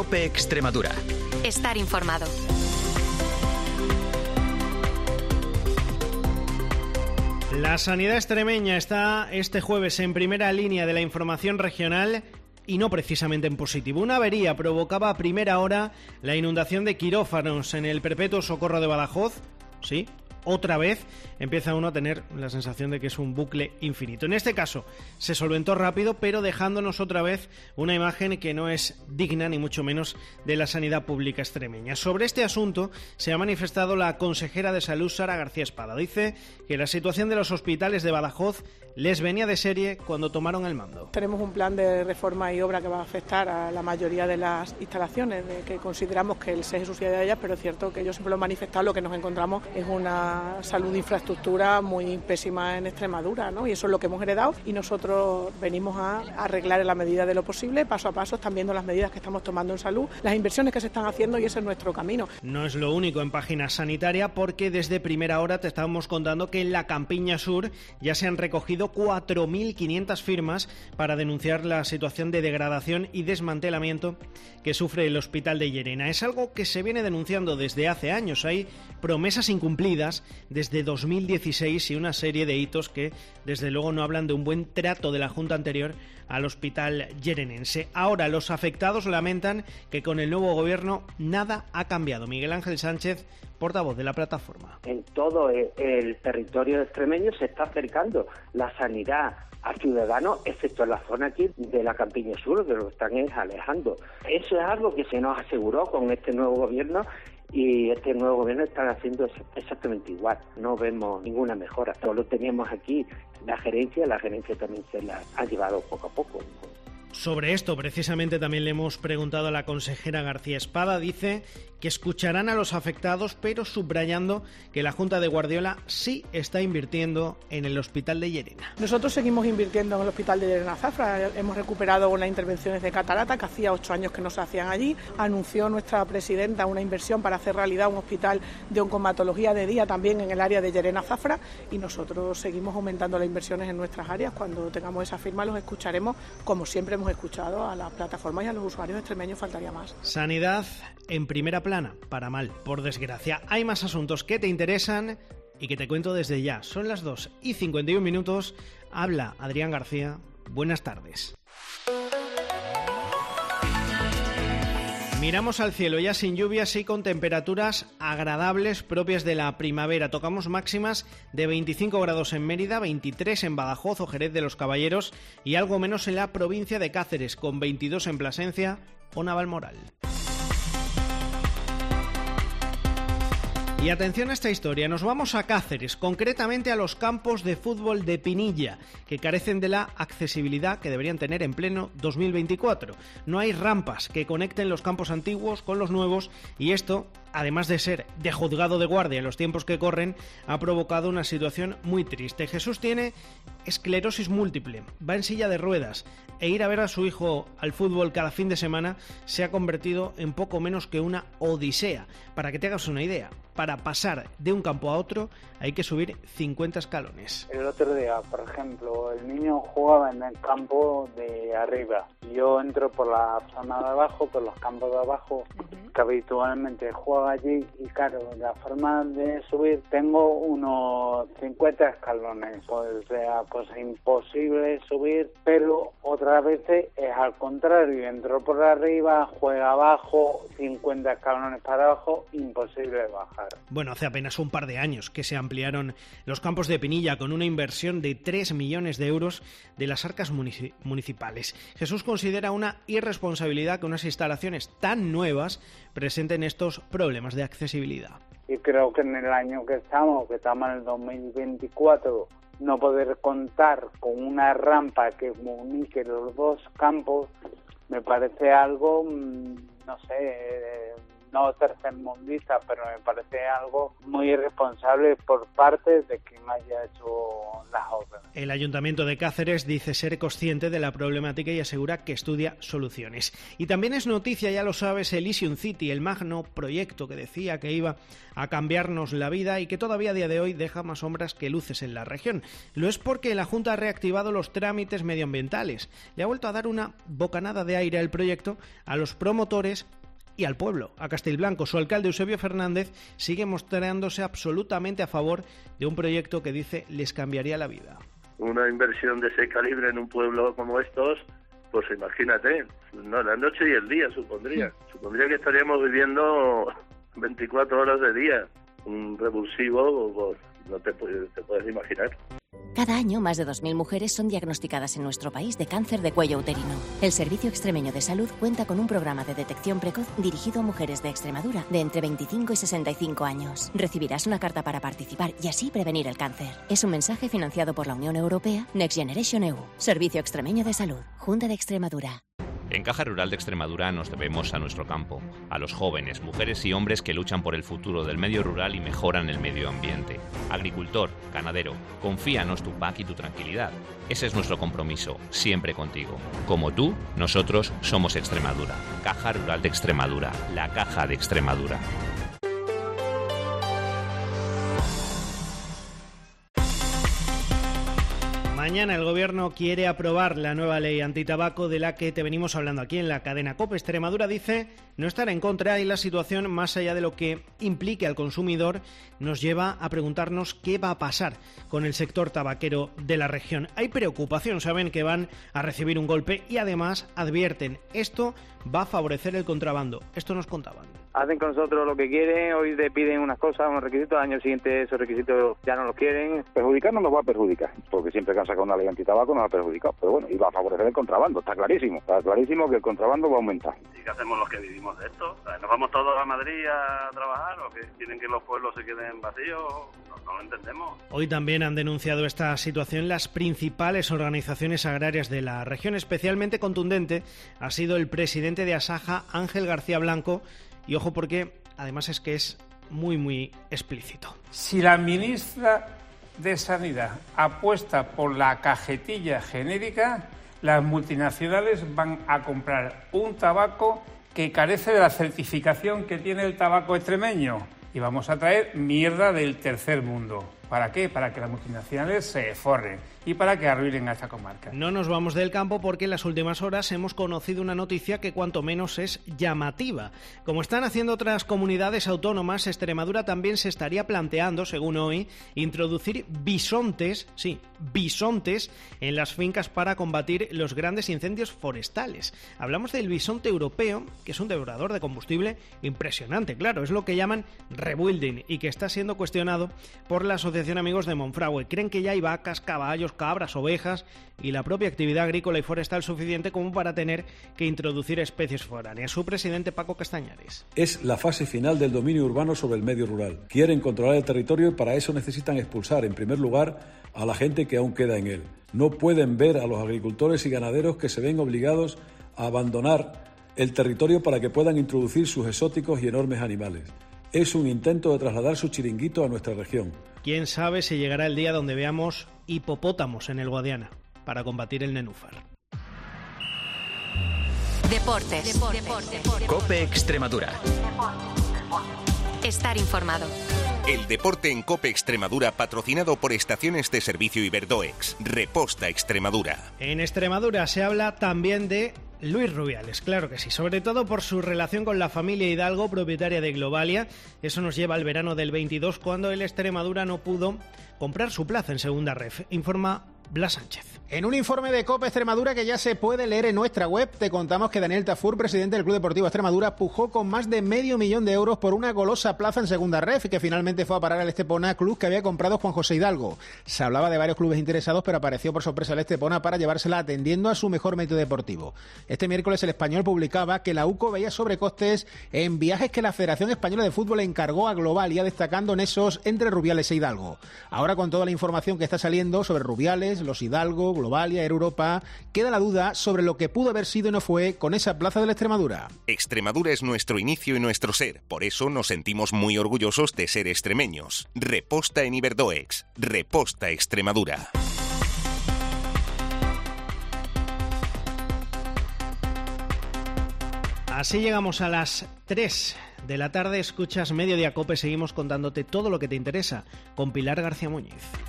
COPE Extremadura. Estar informado. La sanidad extremeña está este jueves en primera línea de la información regional y no precisamente en positivo. Una avería provocaba a primera hora la inundación de quirófanos en el Perpetuo Socorro de Badajoz. Sí, otra vez empieza uno a tener la sensación de que es un bucle infinito. En este caso se solventó rápido, pero dejándonos otra vez una imagen que no es digna ni mucho menos de la sanidad pública extremeña. Sobre este asunto se ha manifestado la consejera de Salud, Sara García Espada. Dice que la situación de los hospitales de Badajoz les venía de serie cuando tomaron el mando. Tenemos un plan de reforma y obra que va a afectar a la mayoría de las instalaciones, de que consideramos que el SES es sucia de ellas, pero es cierto que yo siempre lo he manifestado, lo que nos encontramos es una salud de infraestructura muy pésima en Extremadura, ¿no? Y eso es lo que hemos heredado y nosotros venimos a arreglar en la medida de lo posible, paso a paso, están viendo las medidas que estamos tomando en salud, las inversiones que se están haciendo y ese es nuestro camino. No es lo único en página sanitaria, porque desde primera hora te estábamos contando que en la Campiña Sur ya se han recogido 4.500 firmas para denunciar la situación de degradación y desmantelamiento que sufre el hospital de Llerena. Es algo que se viene denunciando desde hace años. Hay promesas incumplidas desde 2016 y una serie de hitos que desde luego no hablan de un buen trato de la Junta anterior al hospital llenense. Ahora los afectados lamentan que con el nuevo gobierno nada ha cambiado. Miguel Ángel Sánchez, portavoz de la plataforma. En todo el territorio extremeño se está acercando la sanidad a ciudadanos, excepto en la zona aquí de la Campiña Sur, que lo están alejando. Eso es algo que se nos aseguró con este nuevo gobierno y este nuevo gobierno está haciendo exactamente igual. No vemos ninguna mejora. Todo lo teníamos aquí, la gerencia también se la ha llevado poco a poco. Sobre esto precisamente también le hemos preguntado a la consejera García Espada. Dice que escucharán a los afectados, pero subrayando que la Junta de Guardiola sí está invirtiendo en el hospital de Llerena. Nosotros seguimos invirtiendo en el hospital de Llerena Zafra. Hemos recuperado las intervenciones de catarata que hacía 8 años que no se hacían allí. Anunció nuestra presidenta una inversión para hacer realidad un hospital de oncomatología de día también en el área de Llerena Zafra y nosotros seguimos aumentando las inversiones en nuestras áreas. Cuando tengamos esa firma los escucharemos, como siempre hemos escuchado a las plataformas y a los usuarios extremeños, faltaría más. Sanidad en primera plana, para mal, por desgracia. Hay más asuntos que te interesan y que te cuento desde ya. Son las 2:51. Habla Adrián García. Buenas tardes. Miramos al cielo ya sin lluvias y con temperaturas agradables propias de la primavera. Tocamos máximas de 25 grados en Mérida, 23 en Badajoz o Jerez de los Caballeros y algo menos en la provincia de Cáceres, con 22 en Plasencia o Navalmoral. Y atención a esta historia, nos vamos a Cáceres, concretamente a los campos de fútbol de Pinilla, que carecen de la accesibilidad que deberían tener en pleno 2024. No hay rampas que conecten los campos antiguos con los nuevos y esto, además de ser de juzgado de guardia en los tiempos que corren, ha provocado una situación muy triste. Jesús tiene esclerosis múltiple, va en silla de ruedas e ir a ver a su hijo al fútbol cada fin de semana se ha convertido en poco menos que una odisea. Para que te hagas una idea, para pasar de un campo a otro hay que subir 50 escalones. El otro día, por ejemplo, el niño jugaba en el campo de arriba. Yo entro por la zona de abajo, por los campos de abajo, que habitualmente juega allí y claro, la forma de subir tengo unos 50 escalones. Pues imposible subir, pero otras veces es al contrario, entro por arriba, juega abajo, 50 escalones para abajo, imposible bajar. Bueno, hace apenas un par de años que se ampliaron los campos de Pinilla con una inversión de 3 millones de euros de las arcas municipales. Jesús considera una irresponsabilidad que unas instalaciones tan nuevas presenten estos problemas de accesibilidad. Y creo que en el año que estamos en el 2024, no poder contar con una rampa que comunique los dos campos me parece algo, no sé, no tercermundista, pero me parece algo muy irresponsable por parte de quien haya hecho las obras. El Ayuntamiento de Cáceres dice ser consciente de la problemática y asegura que estudia soluciones. Y también es noticia, ya lo sabes, Elysium City, el magno proyecto que decía que iba a cambiarnos la vida y que todavía a día de hoy deja más sombras que luces en la región. Lo es porque la Junta ha reactivado los trámites medioambientales. Le ha vuelto a dar una bocanada de aire al proyecto a los promotores y al pueblo, a Castilblanco. Su alcalde, Eusebio Fernández, sigue mostrándose absolutamente a favor de un proyecto que dice les cambiaría la vida. Una inversión de ese calibre en un pueblo como estos, pues imagínate, no, la noche y el día supondría que estaríamos viviendo 24 horas de día, un revulsivo, pues, no te puedes imaginar. Cada año, más de 2.000 mujeres son diagnosticadas en nuestro país de cáncer de cuello uterino. El Servicio Extremeño de Salud cuenta con un programa de detección precoz dirigido a mujeres de Extremadura de entre 25 y 65 años. Recibirás una carta para participar y así prevenir el cáncer. Es un mensaje financiado por la Unión Europea, Next Generation EU. Servicio Extremeño de Salud, Junta de Extremadura. En Caja Rural de Extremadura nos debemos a nuestro campo, a los jóvenes, mujeres y hombres que luchan por el futuro del medio rural y mejoran el medio ambiente. Agricultor, ganadero, confíanos tu PAC y tu tranquilidad. Ese es nuestro compromiso, siempre contigo. Como tú, nosotros somos Extremadura. Caja Rural de Extremadura, la Caja de Extremadura. Mañana el Gobierno quiere aprobar la nueva ley antitabaco de la que te venimos hablando aquí en la cadena COPE. Extremadura dice no estar en contra y la situación, más allá de lo que implique al consumidor, nos lleva a preguntarnos qué va a pasar con el sector tabaquero de la región. Hay preocupación, saben que van a recibir un golpe y además advierten, esto va a favorecer el contrabando. Esto nos contaban. Hacen con nosotros lo que quieren, hoy te piden unas cosas, unos requisitos, al año siguiente esos requisitos ya no los quieren. Perjudicarnos nos va a perjudicar, porque siempre que han sacado una ley antitabaco nos ha perjudicado, pero bueno, y va a favorecer el contrabando, está clarísimo que el contrabando va a aumentar. ¿Y qué hacemos los que vivimos de esto? ¿Nos vamos todos a Madrid a trabajar o que quieren que los pueblos se queden vacíos? No lo entendemos. Hoy también han denunciado esta situación las principales organizaciones agrarias de la región. Especialmente contundente ha sido el presidente de Asaja, Ángel García Blanco, y ojo porque además es que es muy explícito. Si la ministra de Sanidad apuesta por la cajetilla genérica, las multinacionales van a comprar un tabaco que carece de la certificación que tiene el tabaco extremeño y vamos a traer mierda del tercer mundo. ¿Para qué? Para que las multinacionales se forren y para que arruinen a esta comarca. No nos vamos del campo porque en las últimas horas hemos conocido una noticia que cuanto menos es llamativa. Como están haciendo otras comunidades autónomas, Extremadura también se estaría planteando, según hoy, introducir bisontes en las fincas para combatir los grandes incendios forestales. Hablamos del bisonte europeo, que es un devorador de combustible impresionante, claro, es lo que llaman rebuilding y que está siendo cuestionado por la Asociación Amigos de Monfragüe. Creen que ya hay vacas, caballos, cabras, ovejas y la propia actividad agrícola y forestal suficiente como para tener que introducir especies foráneas. Su presidente, Paco Castañares. Es la fase final del dominio urbano sobre el medio rural. Quieren controlar el territorio y para eso necesitan expulsar, en primer lugar, a la gente que aún queda en él. No pueden ver a los agricultores y ganaderos que se ven obligados a abandonar el territorio para que puedan introducir sus exóticos y enormes animales. Es un intento de trasladar su chiringuito a nuestra región. Quién sabe si llegará el día donde veamos hipopótamos en el Guadiana para combatir el nenúfar. Deportes. COPE Extremadura. Estar informado. El deporte en COPE Extremadura, patrocinado por Estaciones de Servicio Iberdoex. Reposta Extremadura. En Extremadura se habla también de Luis Rubiales, claro que sí, sobre todo por su relación con la familia Hidalgo, propietaria de Globalia. Eso nos lleva al verano del 22, cuando el Extremadura no pudo comprar su plaza en Segunda Ref, informa Blas Sánchez. En un informe de COPE Extremadura que ya se puede leer en nuestra web, te contamos que Daniel Tafur, presidente del Club Deportivo Extremadura, pujó con más de $500,000 por una golosa plaza en Segunda Ref y que finalmente fue a parar al Estepona, club que había comprado Juan José Hidalgo. Se hablaba de varios clubes interesados, pero apareció por sorpresa el Estepona para llevársela atendiendo a su mejor método deportivo. Este miércoles el Español publicaba que la UCO veía sobrecostes en viajes que la Federación Española de Fútbol encargó a Globalia, destacando nexos entre Rubiales e Hidalgo. Ahora, con toda la información que está saliendo sobre Rubiales, los Hidalgo, Globalia, Air Europa, queda la duda sobre lo que pudo haber sido y no fue con esa plaza de la Extremadura. Extremadura es nuestro inicio y nuestro ser, por eso nos sentimos muy orgullosos de ser extremeños. Reposta en Iberdoex. Reposta Extremadura. Así llegamos a las 3 de la tarde, escuchas Mediodía COPE, seguimos contándote todo lo que te interesa con Pilar García Muñiz.